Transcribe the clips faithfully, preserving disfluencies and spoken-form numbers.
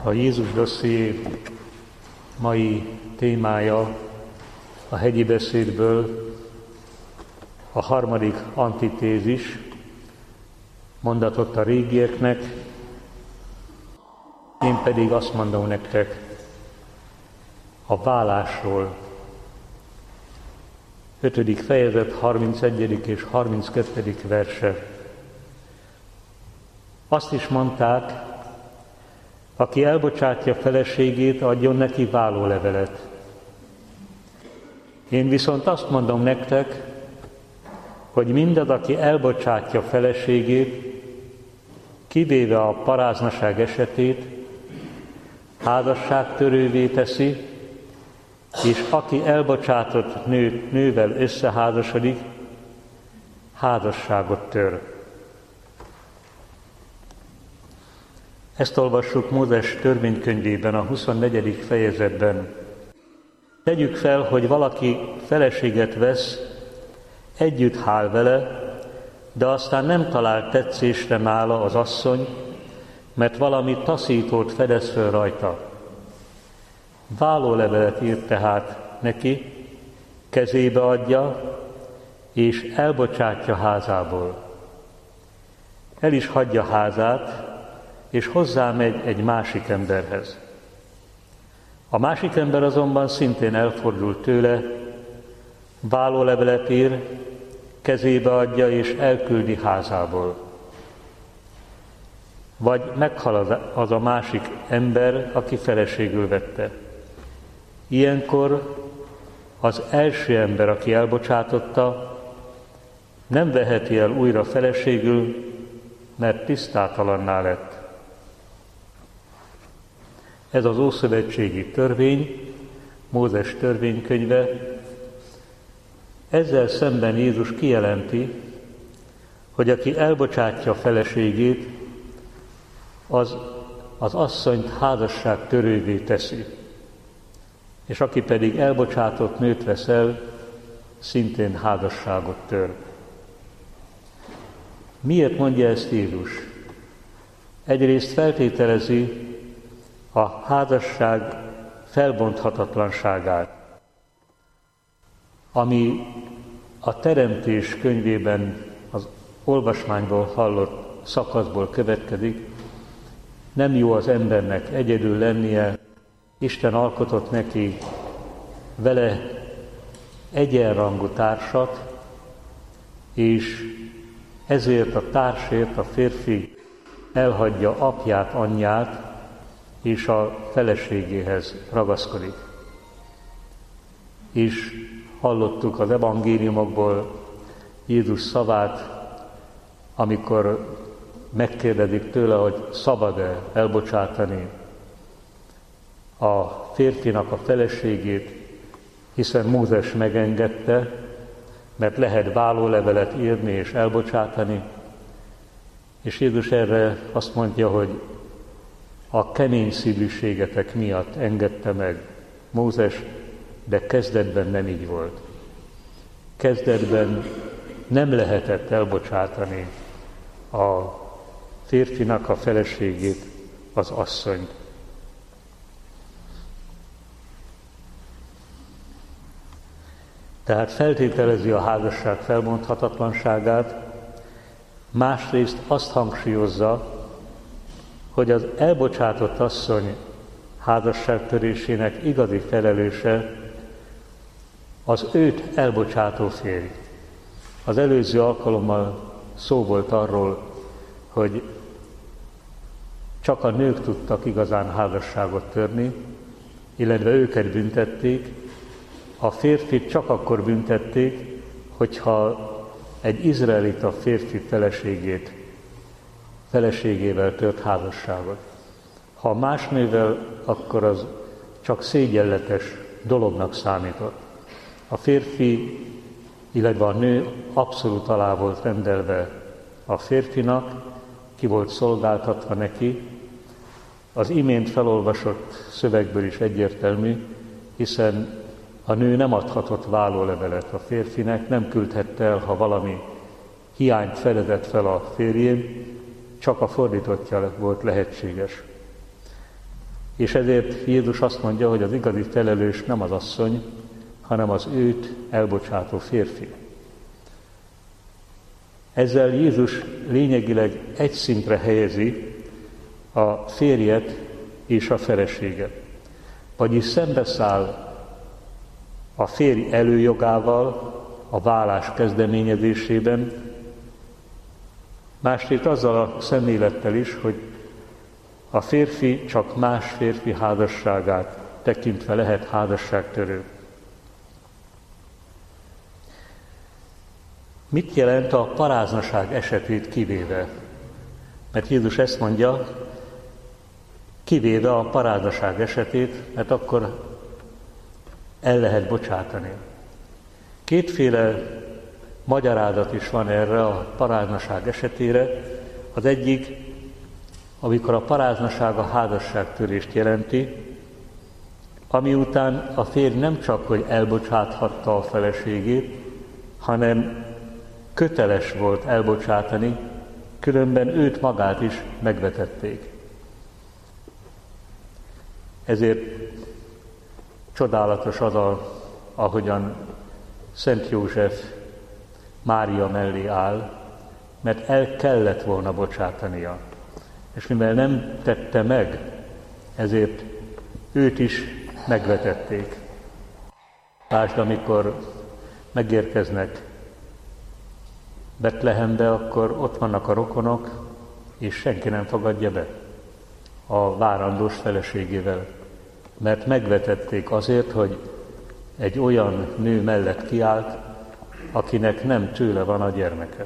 A Jézus dosszié mai témája a hegyi beszédből a harmadik antitézis, mondatott a régieknek, én pedig azt mondom nektek a válásról. ötödik fejezet, harmincegyedik és harminckettedik verse. Azt is mondták, aki elbocsátja feleségét, adjon neki vállólevelet. Én viszont azt mondom nektek, hogy mindaz, aki elbocsátja feleségét, kivéve a paráznaság esetét, házasságtörővé teszi, és aki elbocsátott nő, nővel összeházasodik, házasságot tör. Ezt olvassuk Mózes törvénykönyvében, a huszonnegyedik fejezetben. Tegyük fel, hogy valaki feleséget vesz, együtt hál vele, de aztán nem talál tetszésre nála az asszony, mert valami taszítót fedez föl rajta. Vállólevelet ír tehát neki, kezébe adja, és elbocsátja házából. El is hagyja házát, és hozzámegy egy másik emberhez. A másik ember azonban szintén elfordul tőle, vállólevelet ír, kezébe adja és elküldi házából. Vagy meghal az a másik ember, aki feleségül vette. Ilyenkor az első ember, aki elbocsátotta, nem veheti el újra feleségül, mert tisztátalanná lett. Ez az ószövetségi törvény, Mózes törvénykönyve. Ezzel szemben Jézus kijelenti, hogy aki elbocsátja feleségét, az az asszonyt házasságtörővé teszi, és aki pedig elbocsátott nőt vesz el, szintén házasságot tör. Miért mondja ezt Jézus? Egyrészt feltételezi a házasság felbonthatatlanságát, ami a Teremtés könyvében az olvasmányból hallott szakaszból következik. Nem jó az embernek egyedül lennie, Isten alkotott neki vele egyenrangú társat, és ezért a társért a férfi elhagyja apját, anyját, és a feleségéhez ragaszkodik. És hallottuk az evangéliumokból Jézus szavát, amikor megkérdezik tőle, hogy szabad-e elbocsátani a férfinak a feleségét, hiszen Mózes megengedte, mert lehet vállólevelet írni és elbocsátani, és Jézus erre azt mondja, hogy a kemény szívűségetek miatt engedte meg Mózes, de kezdetben nem így volt. Kezdetben nem lehetett elbocsátani a férfinak a feleségét, az asszonyt. Tehát feltételezi a házasság felbonthatatlanságát, másrészt azt hangsúlyozza, hogy az elbocsátott asszony házasságtörésének igazi felelőse az őt elbocsátó férj. Az előző alkalommal szó volt arról, hogy csak a nők tudtak igazán házasságot törni, illetve őket büntették, a férfit csak akkor büntették, hogyha egy izraelita férfi feleségét, feleségével tört házasságot. Ha más nővel, akkor az csak szégyenletes dolognak számított. A férfi, illetve a nő abszolút alá volt rendelve a férfinak, ki volt szolgáltatva neki. Az imént felolvasott szövegből is egyértelmű, hiszen a nő nem adhatott vállólevelet a férfinek, nem küldhette el, ha valami hiányt fedezett fel a férjén, csak a fordítottja volt lehetséges. És ezért Jézus azt mondja, hogy az igazi felelős nem az asszony, hanem az őt elbocsátó férfi. Ezzel Jézus lényegileg egy szintre helyezi a férjet és a feleséget. Vagyis szembeszáll a férj előjogával a válás kezdeményezésében, másrészt azzal a szemlélettel is, hogy a férfi csak más férfi házasságát tekintve lehet házasságtörő. Mit jelent a paráznaság esetét kivéve? Mert Jézus ezt mondja, kivéve a paráznaság esetét, mert akkor el lehet bocsátani. Kétféle magyarázat is van erre a paráznaság esetére. Az egyik, amikor a paráznaság a házasságtörést jelenti, ami után a férj nem csak, hogy elbocsáthatta a feleségét, hanem köteles volt elbocsátani, különben őt magát is megvetették. Ezért csodálatos az, a, ahogyan Szent József Mária mellé áll, mert el kellett volna bocsátania. És mivel nem tette meg, ezért őt is megvetették. Lásd, amikor megérkeznek Betlehembe, akkor ott vannak a rokonok, és senki nem fogadja be a várandós feleségével. Mert megvetették azért, hogy egy olyan nő mellett kiállt, akinek nem tőle van a gyermeke.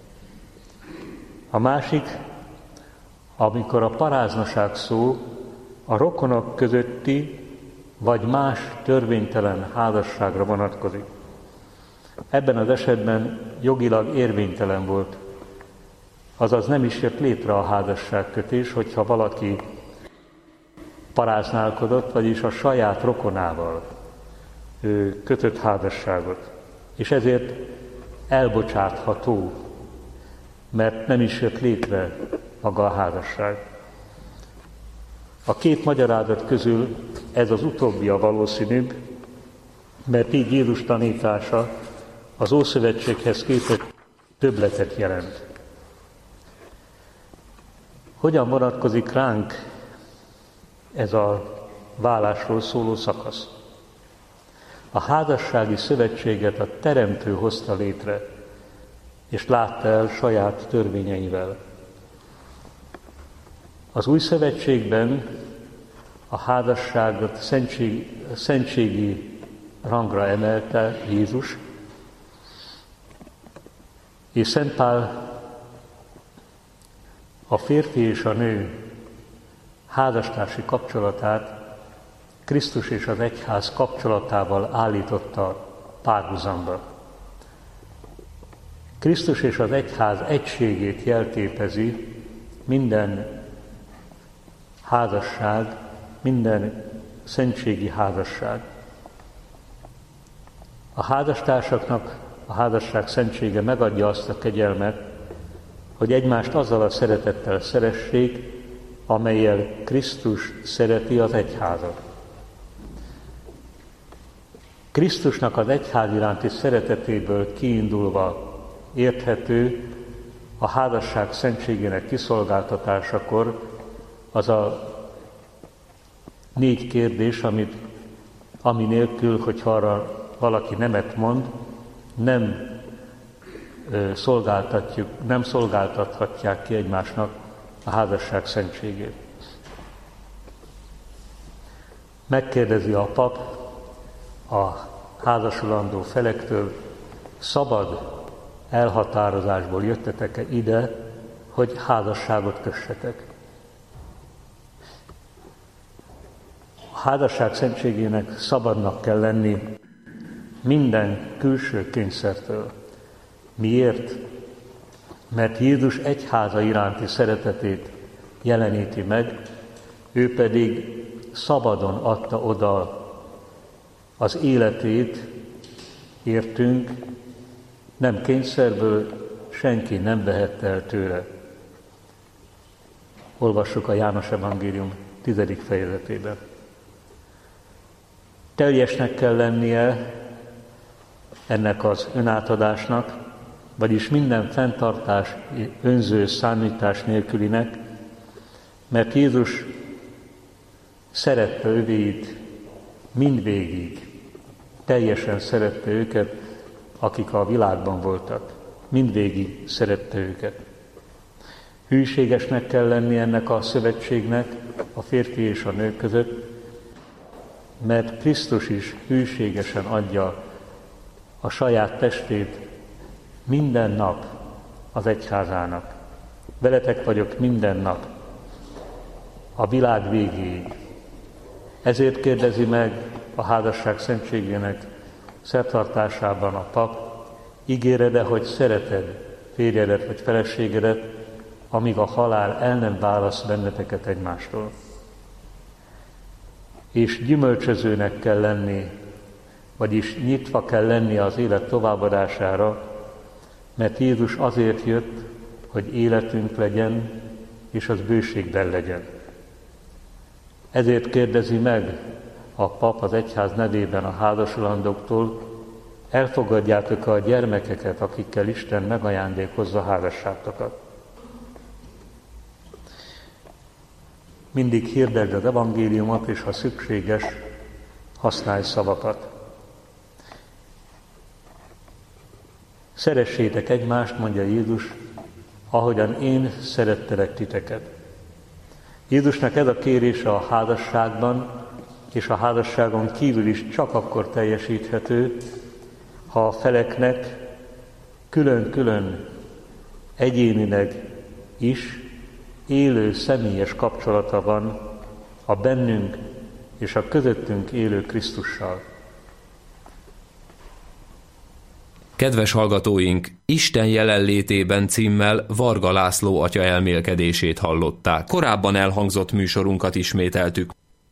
A másik, amikor a paráznaság szó a rokonok közötti vagy más törvénytelen házasságra vonatkozik. Ebben az esetben jogilag érvénytelen volt, azaz nem is jött létre a házasságkötés, hogyha valaki paráználkodott, vagyis a saját rokonával ő kötött házasságot. És ezért elbocsátható, mert nem is jött létre maga a házasság. A két magyarázat közül ez az utóbbi a valószínűbb, mert így Jézus tanítása az Ószövetséghez képest többletet jelent. Hogyan vonatkozik ránk ez a válásról szóló szakasz? A házassági szövetséget a Teremtő hozta létre, és látta el saját törvényeivel. Az új szövetségben a házasságot szentség, szentségi rangra emelte Jézus, és Szent Pál a férfi és a nő házastársi kapcsolatát Krisztus és az egyház kapcsolatával állította párhuzamba. Krisztus és az egyház egységét jelképezi minden házasság, minden szentségi házasság. A házastársaknak a házasság szentsége megadja azt a kegyelmet, hogy egymást azzal a szeretettel szeressék, amellyel Krisztus szereti az egyházat. Krisztusnak az egyház iránti szeretetéből kiindulva érthető a házasság szentségének kiszolgáltatásakor az a négy kérdés, amit, ami nélkül, hogyha arra valaki nemet mond, nem ö, szolgáltatjuk, nem szolgáltathatják ki egymásnak a házasság szentségét. Megkérdezi a pap a házasulandó felektől, szabad elhatározásból jöttetek-e ide, hogy házasságot kössetek. A házasság szentségének szabadnak kell lenni minden külső kényszertől. Miért? Mert Jézus egyháza iránti szeretetét jeleníti meg, ő pedig szabadon adta oda az életét értünk, nem kényszerből, senki nem vehette el tőle. Olvassuk a János evangélium tizedik fejezetében. Teljesnek kell lennie ennek az önátadásnak, vagyis minden fenntartás, önző számítás nélkülinek, mert Jézus szerette övéit mindvégig, teljesen szerette őket, akik a világban voltak. Mindvégig szerette őket. Hűségesnek kell lenni ennek a szövetségnek a férfi és a nő között, mert Krisztus is hűségesen adja a saját testét minden nap az egyházának. Veletek vagyok minden nap, a világ végéig. Ezért kérdezi meg a házasság szentségének szertartásában a pap, ígéred-e, hogy szereted férjedet vagy feleségedet, amíg a halál el nem választ benneteket egymástól. És gyümölcsözőnek kell lenni, vagyis nyitva kell lenni az élet továbbadására, mert Jézus azért jött, hogy életünk legyen, és az bőségben legyen. Ezért kérdezi meg a pap az egyház nevében a házasulandóktól, elfogadjátok a gyermekeket, akikkel Isten megajándékozza házasságotokat. Mindig hirdesd az evangéliumot, és ha szükséges, használj szavakat. Szeressétek egymást, mondja Jézus, ahogyan én szerettelek titeket. Jézusnak ez a kérése a házasságban, és a házasságon kívül is csak akkor teljesíthető, ha a feleknek külön-külön egyénileg is élő, személyes kapcsolata van a bennünk és a közöttünk élő Krisztussal. Kedves hallgatóink, Isten jelenlétében címmel Varga László atya elmélkedését hallották. Korábban elhangzott műsorunkat ismételtük.